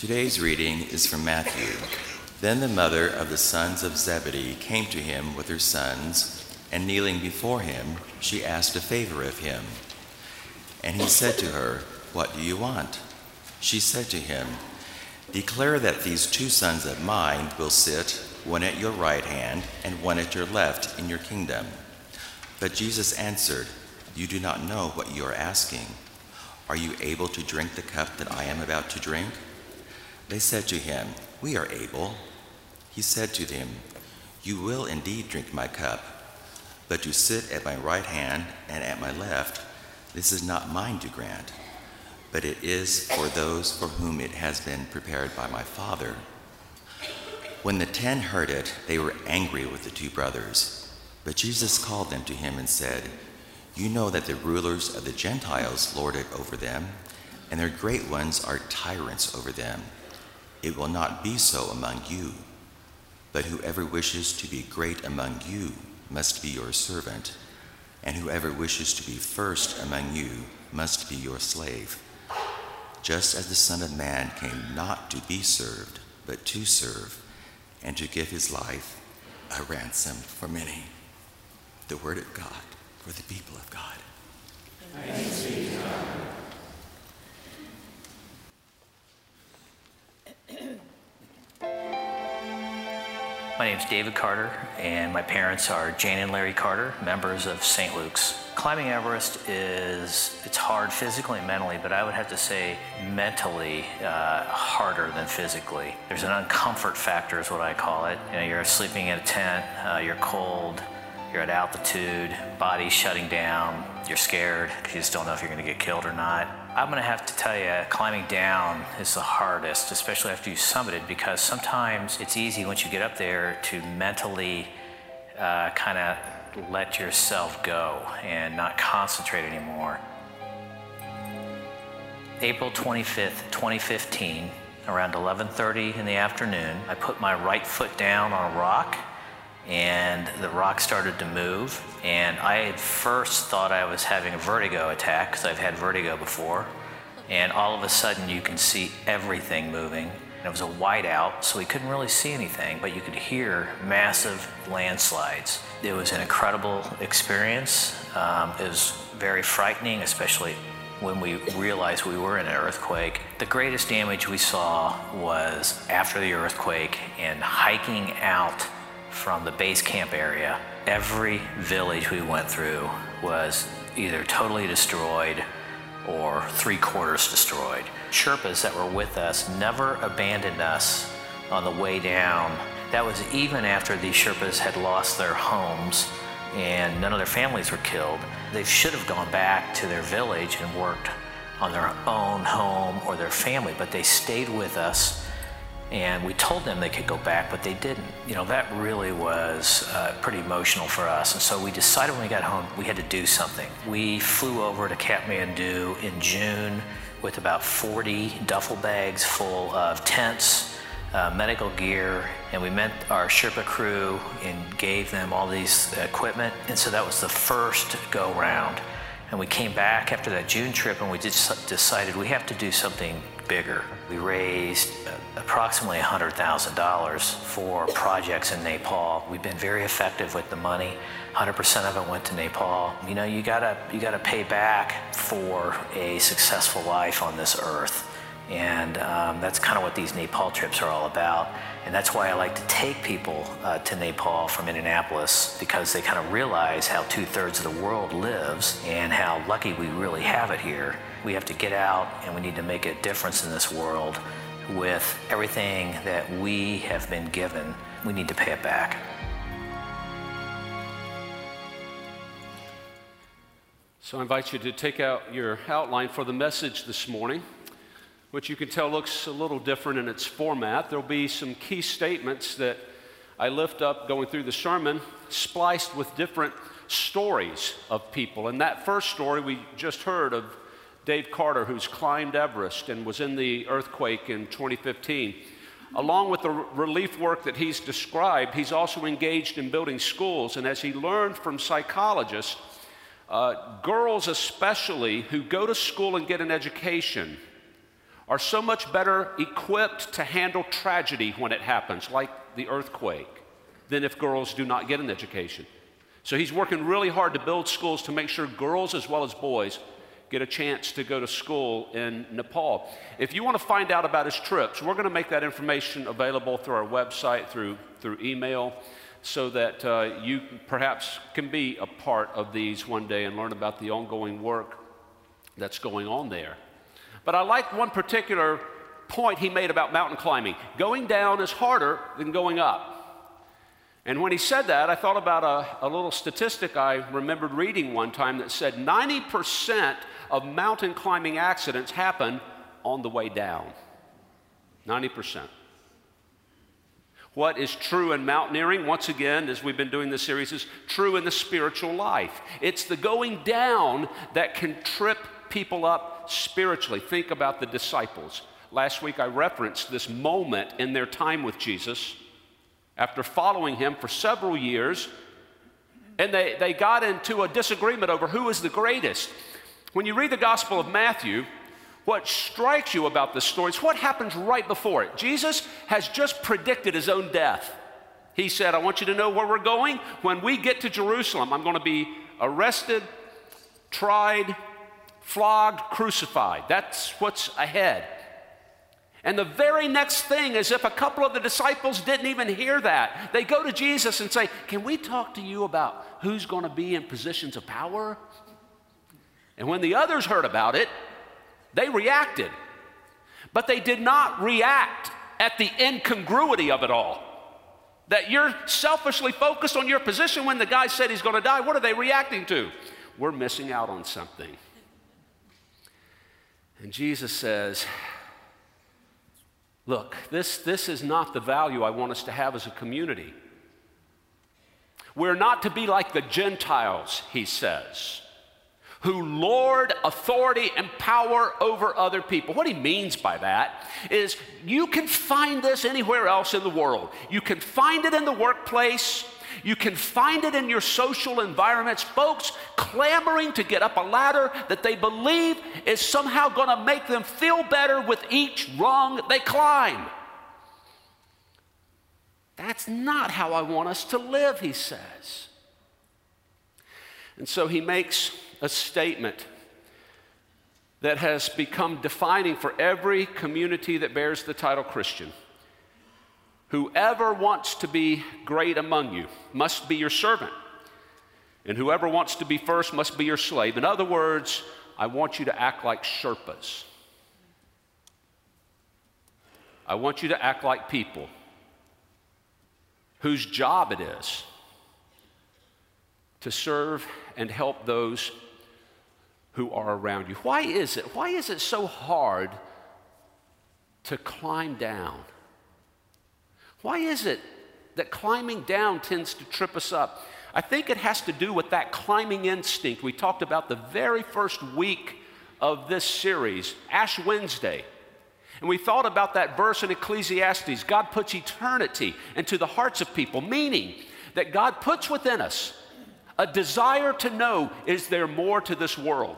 Today's reading is from Matthew. Then the mother of the sons of Zebedee came to him with her sons, and kneeling before him, she asked a favor of him. And he said to her, "What do you want?" She said to him, "Declare that these 2 sons of mine will sit, one at your right hand and one at your left in your kingdom." But Jesus answered, "You do not know what you are asking. Are you able to drink the cup that I am about to drink?" They said to him, "We are able." He said to them, "You will indeed drink my cup, but to sit at my right hand and at my left, this is not mine to grant, but it is for those for whom it has been prepared by my Father." When the 10 heard it, they were angry with the 2 brothers. But Jesus called them to him and said, "You know that the rulers of the Gentiles lord it over them, and their great ones are tyrants over them. It will not be so among you, but whoever wishes to be great among you must be your servant, and whoever wishes to be first among you must be your slave. Just as the Son of Man came not to be served, but to serve, and to give his life a ransom for many." The word of God for the people of God. Thanks be to God. My name's David Carter, and my parents are Jane and Larry Carter, members of St. Luke's. Climbing Everest it's hard physically and mentally, but I would have to say mentally harder than physically. There's an uncomfort factor is what I call it. You know, you're sleeping in a tent, you're cold, you're at altitude, body's shutting down, you're scared because you just don't know if you're going to get killed or not. I'm going to have to tell you, climbing down is the hardest, especially after you summited, because sometimes it's easy once you get up there to mentally kind of let yourself go and not concentrate anymore. April 25th, 2015, around 11:30 in the afternoon, I put my right foot down on a rock, and the rock started to move, and I had first thought I was having a vertigo attack because I've had vertigo before, and all of a sudden you can see everything moving. And it was a whiteout, so we couldn't really see anything, but you could hear massive landslides. It was an incredible experience. It was very frightening, especially when we realized we were in an earthquake. The greatest damage we saw was after the earthquake and hiking out from the base camp area. Every village we went through was either totally destroyed or 3/4 destroyed. Sherpas that were with us never abandoned us on the way down. That was even after these Sherpas had lost their homes and none of their families were killed. They should have gone back to their village and worked on their own home or their family, but they stayed with us. And we told them they could go back, but they didn't. You know, that really was pretty emotional for us. And so we decided when we got home, we had to do something. We flew over to Kathmandu in June with about 40 duffel bags full of tents, medical gear, and we met our Sherpa crew and gave them all these equipment. And so that was the first go round. And we came back after that June trip and we just decided we have to do something bigger. We raised approximately $100,000 for projects in Nepal. We've been very effective with the money. 100% of it went to Nepal. You know, you gotta pay back for a successful life on this earth. And that's kind of what these Nepal trips are all about. And that's why I like to take people to Nepal from Indianapolis, because they kind of realize how 2/3 of the world lives and how lucky we really have it here. We have to get out and we need to make a difference in this world. With everything that we have been given, we need to pay it back. So I invite you to take out your outline for the message this morning, which you can tell looks a little different in its format. There'll be some key statements that I lift up going through the sermon, spliced with different stories of people. And that first story we just heard of Dave Carter, who's climbed Everest and was in the earthquake in 2015. Along with the relief work that he's described, he's also engaged in building schools. And as he learned from psychologists, girls especially who go to school and get an education are so much better equipped to handle tragedy when it happens, like the earthquake, than if girls do not get an education. So he's working really hard to build schools to make sure girls as well as boys get a chance to go to school in Nepal. If you want to find out about his trips, we're going to make that information available through our website, through email, so that you perhaps can be a part of these one day and learn about the ongoing work that's going on there. But I like one particular point he made about mountain climbing. Going down is harder than going up. And when he said that, I thought about a little statistic I remembered reading one time that said 90% of mountain climbing accidents happen on the way down. 90%. What is true in mountaineering, once again, as we've been doing this series, is true in the spiritual life. It's the going down that can trip people up spiritually. Think about the disciples. Last week I referenced this moment in their time with Jesus after following him for several years, and they got into a disagreement over who is the greatest. When you read the Gospel of Matthew, what strikes you about this story is what happens right before it. Jesus has just predicted his own death. He said, I want you to know where we're going. When we get to Jerusalem, I'm going to be arrested, tried, flogged, crucified. That's what's ahead. And the very next thing, as if a couple of the disciples didn't even hear that, they go to Jesus and say, can we talk to you about who's going to be in positions of power? And when the others heard about it, they reacted. But they did not react at the incongruity of it all. That you're selfishly focused on your position when the guy said he's going to die. What are they reacting to? We're missing out on something. And Jesus says, look, this is not the value I want us to have as a community. We're not to be like the Gentiles, he says, who lord authority and power over other people. What he means by that is you can find this anywhere else in the world. You can find it in the workplace. You can find it in your social environments. Folks clamoring to get up a ladder that they believe is somehow going to make them feel better with each rung they climb. That's not how I want us to live, he says. And so he makes a statement that has become defining for every community that bears the title Christian. Whoever wants to be great among you must be your servant, and whoever wants to be first must be your slave. In other words, I want you to act like Sherpas. I want you to act like people whose job it is to serve and help those who are around you. Why is it so hard to climb down? Why is it that climbing down tends to trip us up? I think it has to do with that climbing instinct we talked about the very first week of this series, Ash Wednesday. And we thought about that verse in Ecclesiastes, God puts eternity into the hearts of people, meaning that God puts within us a desire to know, is there more to this world?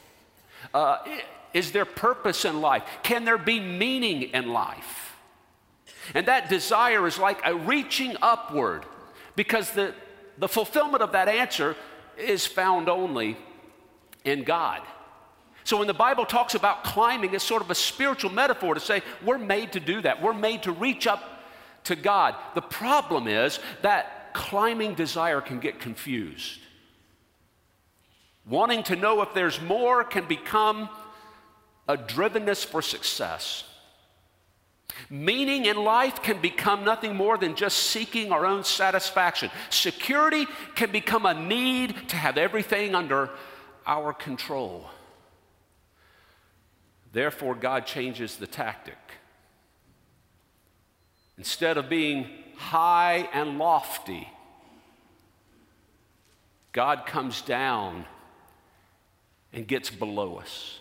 Is there purpose in life? Can there be meaning in life? And that desire is like a reaching upward, because the fulfillment of that answer is found only in God. So when the Bible talks about climbing, it's sort of a spiritual metaphor to say we're made to do that. We're made to reach up to God. The problem is that climbing desire can get confused. Wanting to know if there's more can become a drivenness for success. Meaning in life can become nothing more than just seeking our own satisfaction. Security can become a need to have everything under our control. Therefore, God changes the tactic. Instead of being high and lofty, God comes down and gets below us.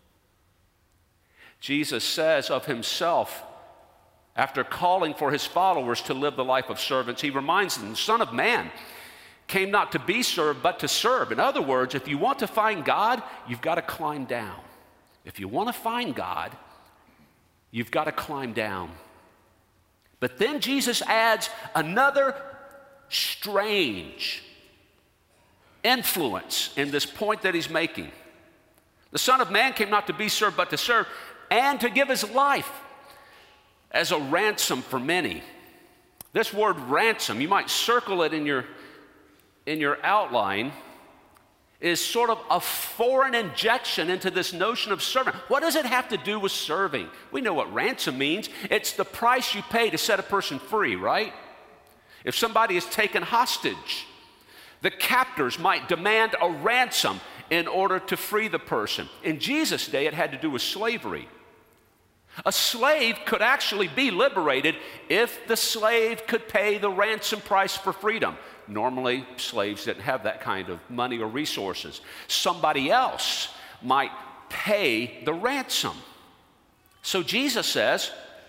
Jesus says of himself, after calling for his followers to live the life of servants, he reminds them, the Son of Man came not to be served, but to serve. In other words, if you want to find God, you've got to climb down. If you want to find God, You've got to climb down. But then Jesus adds another strange influence in this point that he's making. The Son of Man came not to be served, but to serve, and to give his life as a ransom for many. This word ransom, you might circle it in your outline, is sort of a foreign injection into this notion of servant. What does it have to do with serving? We know what ransom means. It's the price you pay to set a person free, right? If somebody is taken hostage, the captors might demand a ransom in order to free the person. In Jesus' day, it had to do with slavery. A slave could actually be liberated if the slave could pay the ransom price for freedom. Normally, slaves didn't have that kind of money or resources. Somebody else might pay the ransom. So Jesus says,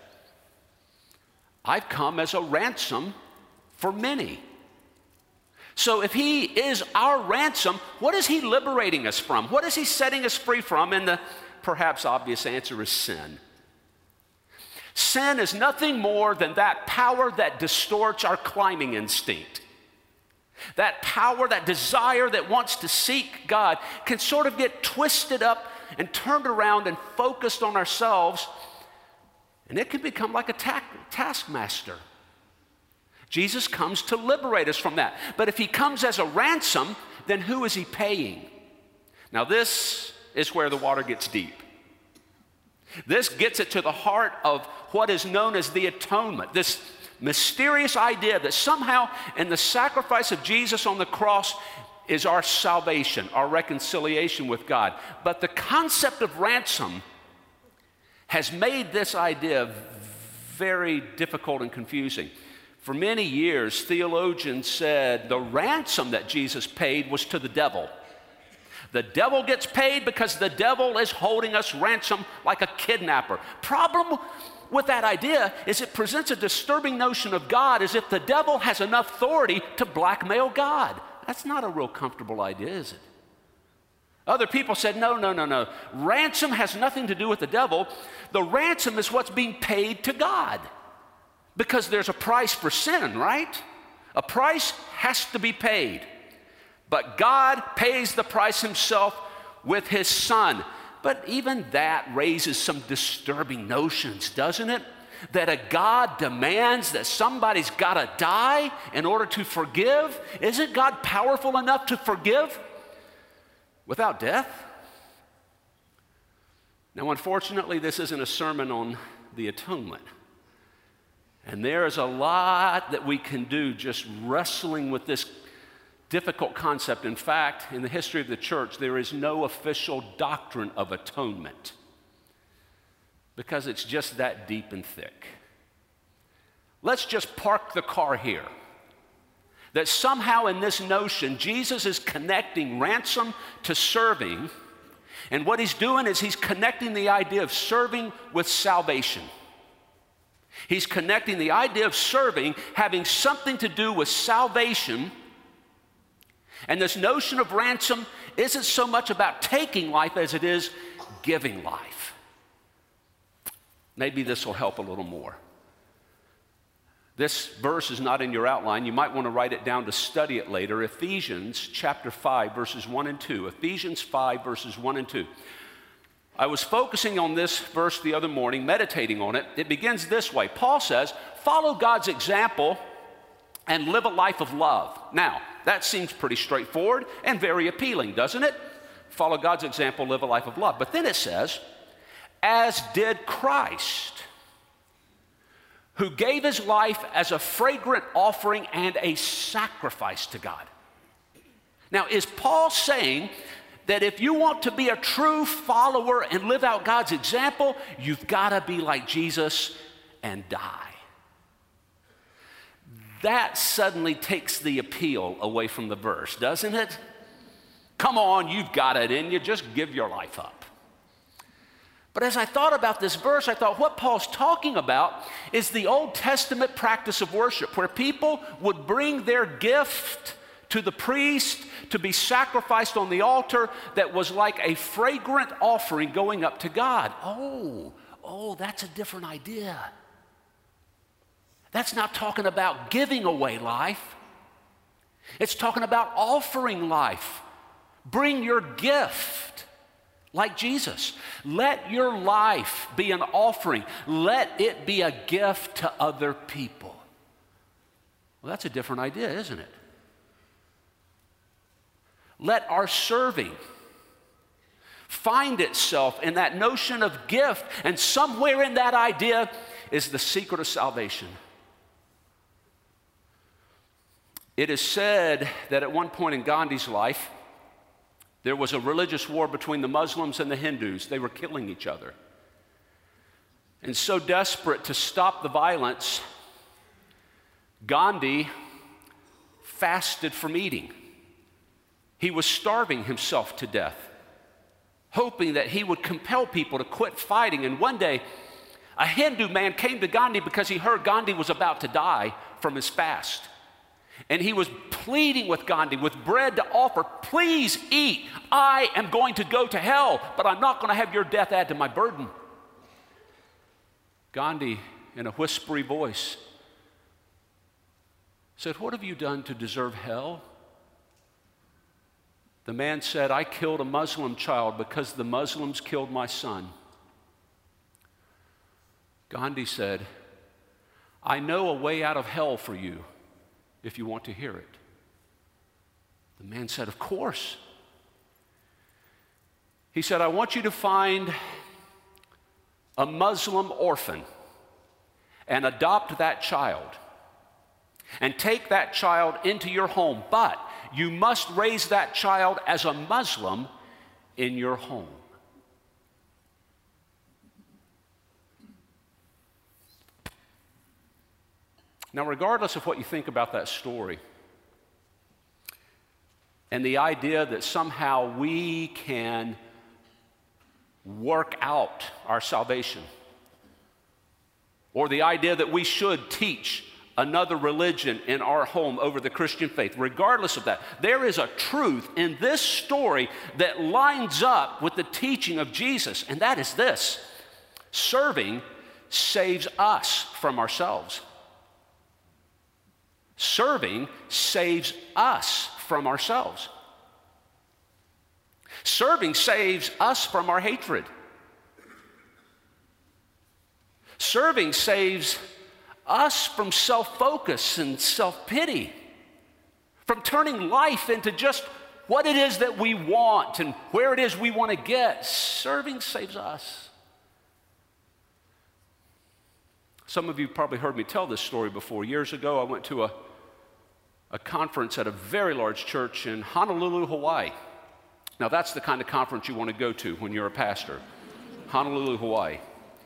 I've come as a ransom for many. So if he is our ransom, what is he liberating us from? What is he setting us free from? And the perhaps obvious answer is sin. Sin is nothing more than that power that distorts our climbing instinct. That power, that desire that wants to seek God can sort of get twisted up and turned around and focused on ourselves, and it can become like a taskmaster. Jesus comes to liberate us from that. But if he comes as a ransom, then who is he paying? Now this is where the water gets deep. This gets it to the heart of what is known as the atonement, this mysterious idea that somehow in the sacrifice of Jesus on the cross is our salvation, our reconciliation with God. But the concept of ransom has made this idea very difficult and confusing. For many years, theologians said the ransom that Jesus paid was to the devil. The devil gets paid because the devil is holding us ransom like a kidnapper. Problem with that idea is it presents a disturbing notion of God as if the devil has enough authority to blackmail God. That's not a real comfortable idea, is it? Other people said, no. Ransom has nothing to do with the devil. The ransom is what's being paid to God. Because there's a price for sin, right? A price has to be paid. But God pays the price himself with his Son. But even that raises some disturbing notions, doesn't it? That a God demands that somebody's got to die in order to forgive? Isn't God powerful enough to forgive without death? Now, unfortunately, this isn't a sermon on the atonement. And there is a lot that we can do just wrestling with this difficult concept. In fact, in the history of the church, there is no official doctrine of atonement because it's just that deep and thick. Let's just park the car here. That somehow in this notion, Jesus is connecting ransom to serving, and what he's doing is he's connecting the idea of serving with salvation. He's connecting the idea of serving having something to do with salvation. And this notion of ransom isn't so much about taking life as it is giving life. Maybe this will help a little more. This verse is not in your outline. You might want to write it down to study it later. Ephesians chapter 5, verses 1 and 2. Ephesians 5, verses 1 and 2. I was focusing on this verse the other morning, meditating on it. It begins this way. Paul says, follow God's example and live a life of love. Now, that seems pretty straightforward and very appealing, doesn't it? Follow God's example, live a life of love. But then it says, as did Christ, who gave his life as a fragrant offering and a sacrifice to God. Now, is Paul saying that if you want to be a true follower and live out God's example, you've got to be like Jesus and die? That suddenly takes the appeal away from the verse, doesn't it? Come on, you've got it in you, just give your life up. But as I thought about this verse, I thought what Paul's talking about is the Old Testament practice of worship, where people would bring their gift to the priest to be sacrificed on the altar that was like a fragrant offering going up to God. oh, that's a different idea. That's not talking about giving away life. It's talking about offering life. Bring your gift like Jesus. Let your life be an offering. Let it be a gift to other people. Well, that's a different idea, isn't it? Let our serving find itself in that notion of gift, and somewhere in that idea is the secret of salvation. It is said that at one point in Gandhi's life, there was a religious war between the Muslims and the Hindus. They were killing each other. And so desperate to stop the violence, Gandhi fasted from eating. He was starving himself to death, hoping that he would compel people to quit fighting. And one day, a Hindu man came to Gandhi because he heard Gandhi was about to die from his fast. And he was pleading with Gandhi with bread to offer, please eat. I am going to go to hell, but I'm not going to have your death add to my burden. Gandhi, in a whispery voice, said, what have you done to deserve hell? The man said, I killed a Muslim child because the Muslims killed my son. Gandhi said, I know a way out of hell for you if you want to hear it. The man said, of course. He said, I want you to find a Muslim orphan and adopt that child and take that child into your home, but you must raise that child as a Muslim in your home. Now, regardless of what you think about that story and the idea that somehow we can work out our salvation, or the idea that we should teach another religion in our home over the Christian faith, regardless of that, there is a truth in this story that lines up with the teaching of Jesus, and that is this: serving saves us from ourselves. Serving saves us from ourselves. Serving saves us from our hatred. Serving saves us from self-focus and self-pity, from turning life into just what it is that we want and where it is we want to get. Serving saves us. Some of you probably heard me tell this story before. Years ago, I went to a conference at a very large church in Honolulu, Hawaii. Now, that's the kind of conference you want to go to when you're a pastor. Honolulu, Hawaii.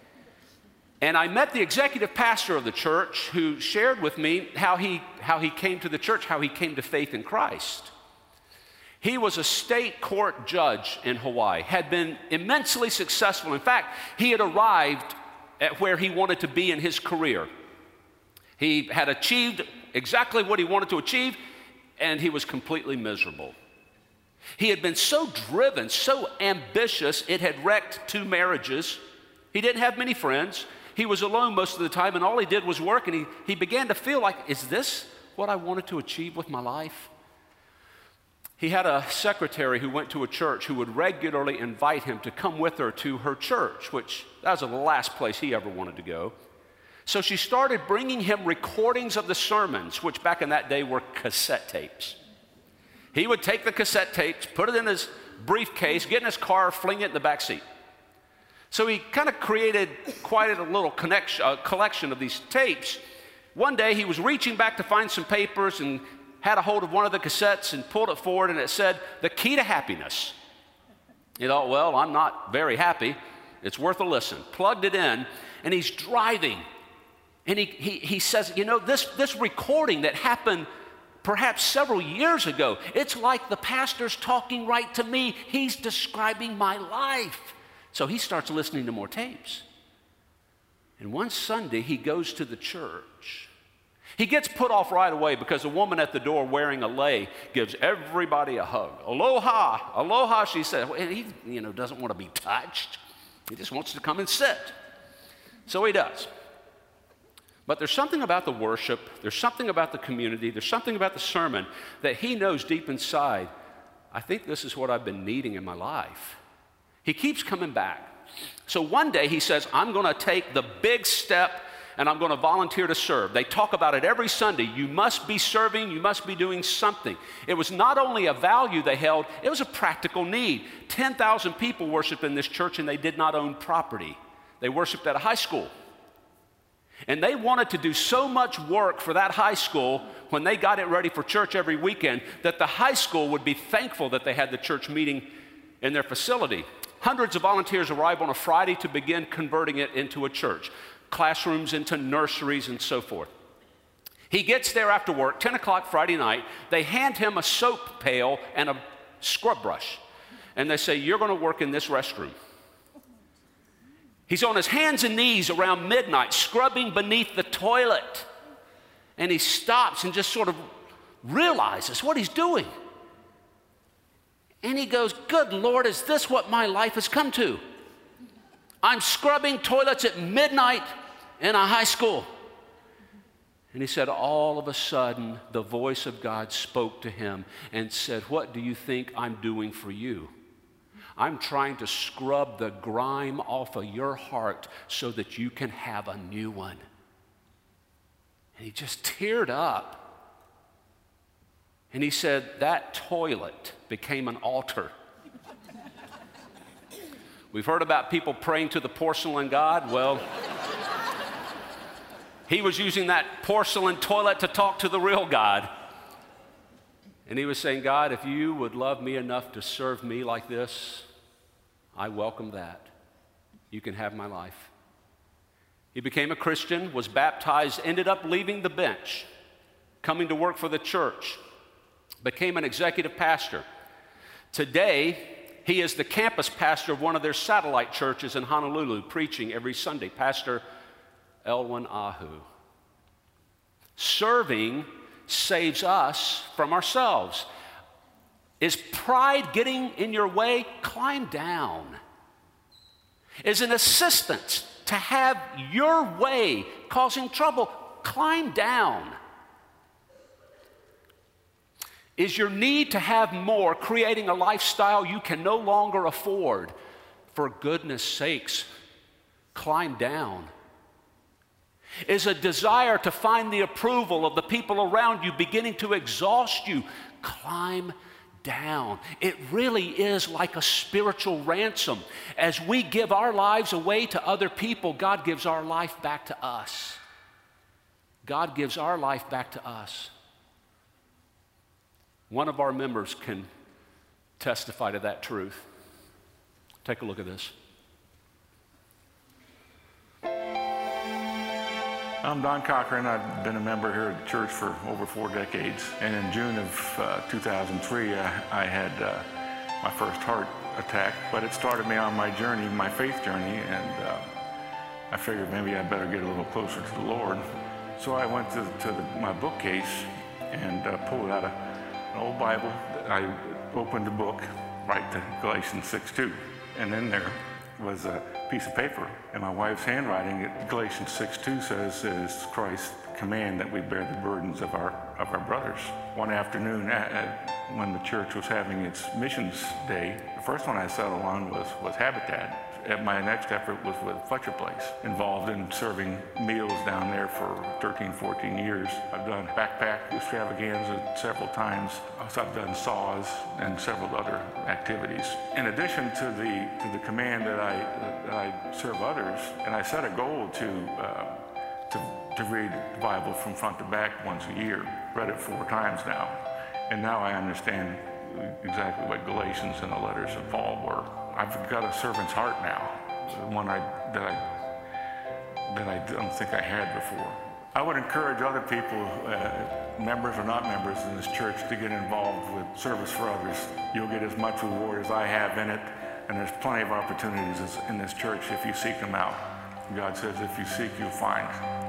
And I met the executive pastor of the church, who shared with me how he came to the church, how he came to faith in Christ. He was a state court judge in Hawaii, had been immensely successful. In fact, he had arrived at where he wanted to be in his career. He had achieved exactly what he wanted to achieve, and he was completely miserable. He had been so driven, so ambitious, it had wrecked 2 marriages. He didn't have many friends. He was alone most of the time, and all he did was work, and he began to feel like, is this what I wanted to achieve with my life? He had a secretary who went to a church who would regularly invite him to come with her to her church, which that was the last place he ever wanted to go. So she started bringing him recordings of the sermons, which back in that day were cassette tapes. He would take the cassette tapes, put it in his briefcase, get in his car, fling it in the back seat. So he kind of created quite a little collection of these tapes. One day he was reaching back to find some papers and had a hold of one of the cassettes and pulled it forward, and it said, "The Key to Happiness." He thought, well, I'm not very happy. It's worth a listen. Plugged it in, and he's driving. And he says, you know, this recording that happened perhaps several years ago, it's like the pastor's talking right to me. He's describing my life. So he starts listening to more tapes. And one Sunday, he goes to the church. He gets put off right away because a woman at the door wearing a lei gives everybody a hug. Aloha, aloha, she said. And he, doesn't want to be touched. He just wants to come and sit. So he does. But there's something about the worship, there's something about the community, there's something about the sermon that he knows deep inside, I think this is what I've been needing in my life. He keeps coming back. So one day he says, I'm going to take the big step and I'm going to volunteer to serve. They talk about it every Sunday. You must be serving, you must be doing something. It was not only a value they held, it was a practical need. 10,000 people worshiped in this church and they did not own property. They worshiped at a high school. And they wanted to do so much work for that high school when they got it ready for church every weekend that the high school would be thankful that they had the church meeting in their facility. Hundreds of volunteers arrive on a Friday to begin converting it into a church, classrooms into nurseries and so forth. He gets there after work, 10 o'clock Friday night. They hand him a soap pail and a scrub brush. And they say, you're going to work in this restroom. He's on his hands and knees around midnight, scrubbing beneath the toilet. And he stops and just sort of realizes what he's doing. And he goes, good Lord, is this what my life has come to? I'm scrubbing toilets at midnight in a high school. And he said, all of a sudden, the voice of God spoke to him and said, what do you think I'm doing for you? I'm trying to scrub the grime off of your heart so that you can have a new one. And he just teared up. And he said, that toilet became an altar. We've heard about people praying to the porcelain god. Well, he was using that porcelain toilet to talk to the real God. And he was saying, God, if you would love me enough to serve me like this, I welcome that. You can have my life. He became a Christian, was baptized, ended up leaving the bench, coming to work for the church, became an executive pastor. Today, he is the campus pastor of one of their satellite churches in Honolulu, preaching every Sunday, Pastor Elwin Ahu. Serving saves us from ourselves. Is pride getting in your way? Climb down. Is an assistance to have your way causing trouble? Climb down. Is your need to have more creating a lifestyle you can no longer afford? For goodness sakes, climb down. Is a desire to find the approval of the people around you beginning to exhaust you? Climb down. It really is like a spiritual ransom. As we give our lives away to other people, God gives our life back to us. God gives our life back to us. One of our members can testify to that truth. Take a look at this. I'm Don Cochran. I've been a member here at the church for over 4 decades. And in June of 2003, I had my first heart attack. But it started me on my journey, my faith journey, and I figured maybe I better get a little closer to the Lord. So I went to my bookcase and pulled out an old Bible. I opened the book right to Galatians 6:2. And in there was a piece of paper in my wife's handwriting. Galatians 6:2 says it is Christ's command that we bear the burdens of our brothers. One afternoon when the church was having its missions day, the first one I settled on was Habitat. My next effort was with Fletcher Place, involved in serving meals down there for 13, 14 years. I've done backpack extravaganza several times. Also, I've done saws and several other activities. In addition to the command that I serve others, and I set a goal to read the Bible from front to back once a year. Read it 4 times now, and now I understand exactly what Galatians and the letters of Paul were. I've got a servant's heart now, one that I don't think I had before. I would encourage other people, members or not members in this church, to get involved with service for others. You'll get as much reward as I have in it, and there's plenty of opportunities in this church if you seek them out. God says, if you seek, you'll find.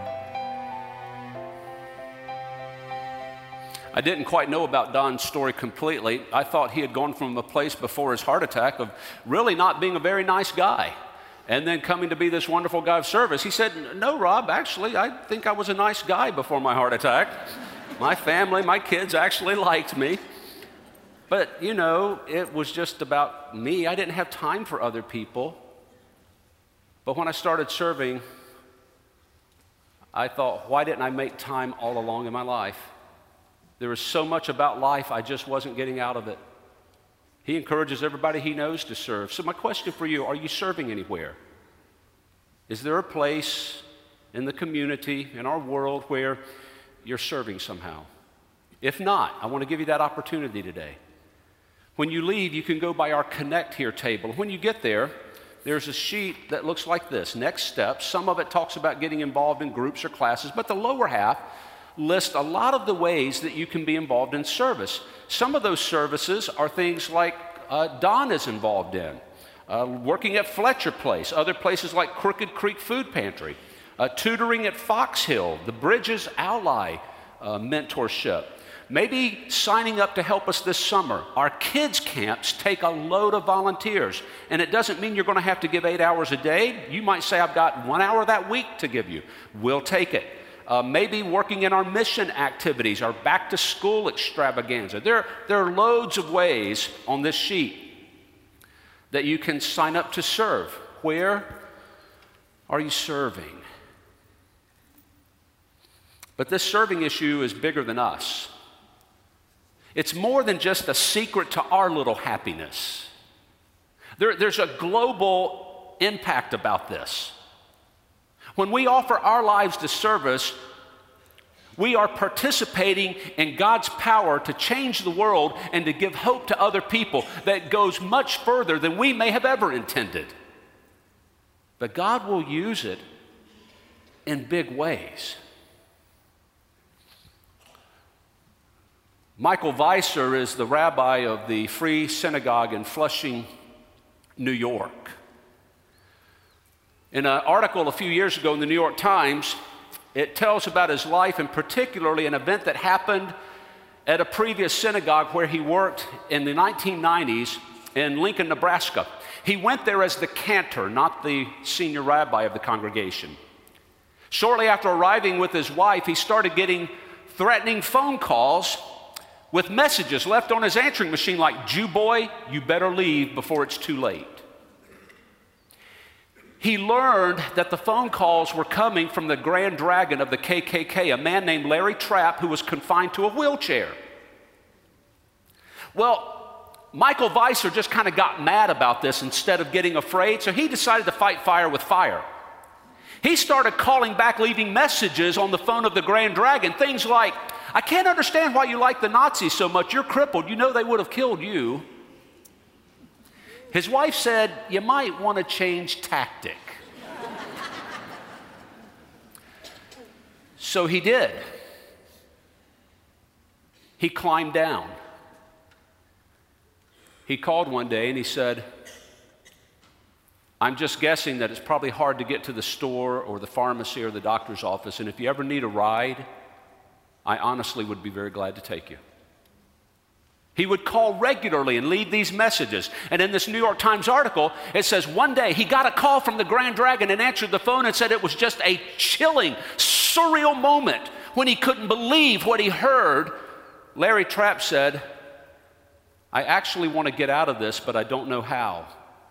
I didn't quite know about Don's story completely. I thought he had gone from a place before his heart attack of really not being a very nice guy. and then coming to be this wonderful guy of service. He said, no, Rob, actually, I think I was a nice guy before my heart attack. My family, my kids actually liked me. But, it was just about me. I didn't have time for other people. But when I started serving, I thought, why didn't I make time all along in my life? There was so much about life I just wasn't getting out of it. He encourages everybody he knows to serve. So my question for you, are you serving anywhere? Is there a place in the community, in our world, where you're serving somehow? If not, I want to give you that opportunity today. When you leave, you can go by our Connect Here table. When you get there, there's a sheet that looks like this, Next Steps. Some of it talks about getting involved in groups or classes, but the lower half lists a lot of the ways that you can be involved in service. Some of those services are things like Don is involved in, working at Fletcher Place, other places like Crooked Creek Food Pantry, tutoring at Fox Hill, the Bridges Ally mentorship. Maybe signing up to help us this summer. Our kids' camps take a load of volunteers, and it doesn't mean you're going to have to give 8 hours a day. You might say, I've got 1 hour that week to give you. We'll take it. Maybe working in our mission activities, our back-to-school extravaganza. There are loads of ways on this sheet that you can sign up to serve. Where are you serving? But this serving issue is bigger than us. It's more than just a secret to our little happiness. There's a global impact about this. When we offer our lives to service, we are participating in God's power to change the world and to give hope to other people that goes much further than we may have ever intended. But God will use it in big ways. Michael Weiser is the rabbi of the Free Synagogue in Flushing, New York. In an article a few years ago in the New York Times, it tells about his life, and particularly an event that happened at a previous synagogue where he worked in the 1990s in Lincoln, Nebraska. He went there as the cantor, not the senior rabbi of the congregation. Shortly after arriving with his wife, he started getting threatening phone calls with messages left on his answering machine like, Jew boy, you better leave before it's too late. He learned that the phone calls were coming from the Grand Dragon of the KKK, a man named Larry Trapp, who was confined to a wheelchair. Well, Michael Weiser just kind of got mad about this instead of getting afraid, so he decided to fight fire with fire. He started calling back, leaving messages on the phone of the Grand Dragon, things like, I can't understand why you like the Nazis so much. You're crippled. You know they would have killed you. His wife said, you might want to change tactic. So he did. He climbed down. He called one day and he said, I'm just guessing that it's probably hard to get to the store or the pharmacy or the doctor's office, and if you ever need a ride, I honestly would be very glad to take you. He would call regularly and leave these messages. And in this New York Times article, it says one day he got a call from the Grand Dragon and answered the phone and said it was just a chilling, surreal moment when he couldn't believe what he heard. Larry Trapp said, I actually want to get out of this, but I don't know how.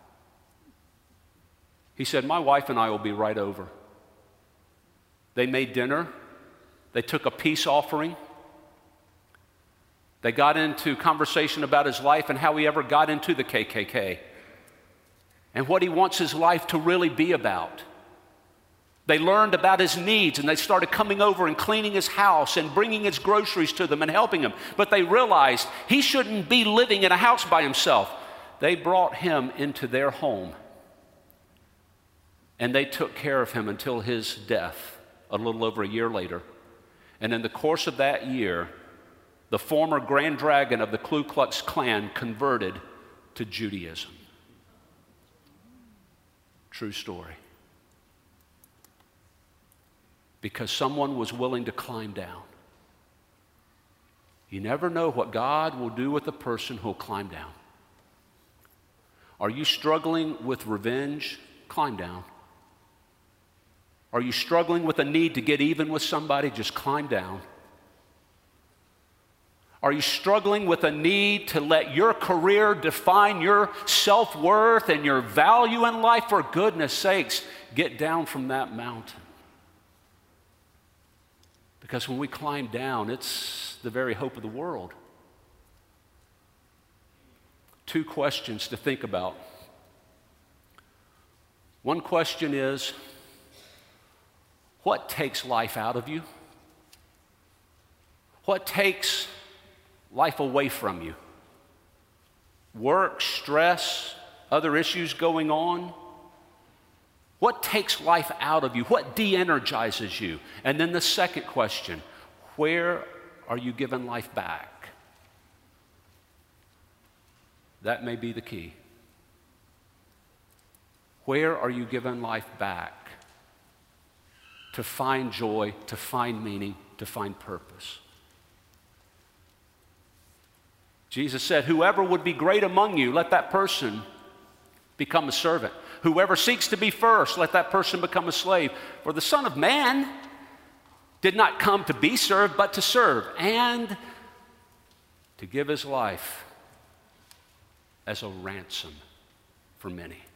He said, my wife and I will be right over. They made dinner. They took a peace offering. They got into conversation about his life and how he ever got into the KKK and what he wants his life to really be about. They learned about his needs, and they started coming over and cleaning his house and bringing his groceries to them and helping him. But they realized he shouldn't be living in a house by himself. They brought him into their home, and they took care of him until his death a little over a year later. And in the course of that year, the former Grand Dragon of the Ku Klux Klan converted to Judaism. True story. Because someone was willing to climb down. You never know what God will do with a person who will climb down. Are you struggling with revenge climb down. Are you struggling with a need to get even with somebody? Just climb down. Are you struggling with a need to let your career define your self-worth and your value in life? For goodness sakes, get down from that mountain. Because when we climb down, it's the very hope of the world. 2 questions to think about. One question is, what takes life out of you? What takes life away from you? Work, stress, other issues going on? What takes life out of you? What de-energizes you? And then the second question, where are you giving life back? That may be the key. Where are you giving life back to find joy, to find meaning, to find purpose? Jesus said, whoever would be great among you, let that person become a servant. Whoever seeks to be first, let that person become a slave. For the Son of Man did not come to be served, but to serve, and to give his life as a ransom for many.